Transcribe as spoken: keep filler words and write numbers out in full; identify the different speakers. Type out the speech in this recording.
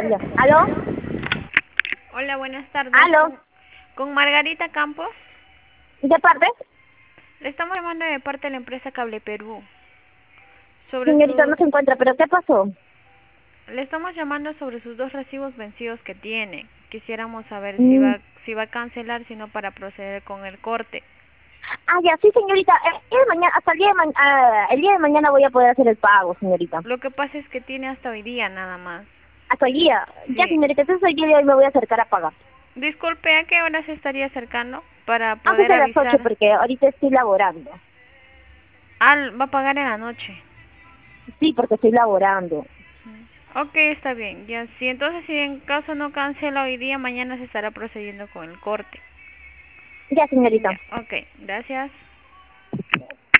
Speaker 1: ya. ¿Aló?
Speaker 2: Hola, buenas tardes.
Speaker 1: ¿Aló?
Speaker 2: Con, con Margarita Campos.
Speaker 1: ¿De parte?
Speaker 2: Le estamos llamando de parte de la empresa Cable Perú. Sobre
Speaker 1: Señorita, no
Speaker 2: sus...
Speaker 1: se encuentra, ¿pero qué pasó?
Speaker 2: Le estamos llamando sobre sus dos recibos vencidos que tiene. Quisiéramos saber si
Speaker 1: Mm.
Speaker 2: va, si va a cancelar, sino para proceder con el corte.
Speaker 1: Ah, ya, sí, señorita. El día de mañana, hasta el día de, ma- ah, el día de mañana voy a poder hacer el pago, señorita.
Speaker 2: Lo que pasa es que tiene hasta hoy día nada más.
Speaker 1: Hasta el día. Ya,
Speaker 2: Sí.
Speaker 1: señorita, entonces hoy día de hoy me voy a acercar a pagar.
Speaker 2: Disculpe, ¿a qué hora se estaría acercando para
Speaker 1: Antes
Speaker 2: poder
Speaker 1: de las ocho,
Speaker 2: avisar?
Speaker 1: porque ahorita estoy laborando.
Speaker 2: Ah, va a pagar en la noche.
Speaker 1: Sí, porque estoy laborando.
Speaker 2: Ok, está bien. Ya, sí, entonces si en caso no cancela hoy día, mañana se estará procediendo con el corte.
Speaker 1: Ya, señorita.
Speaker 2: Ya, ok, gracias.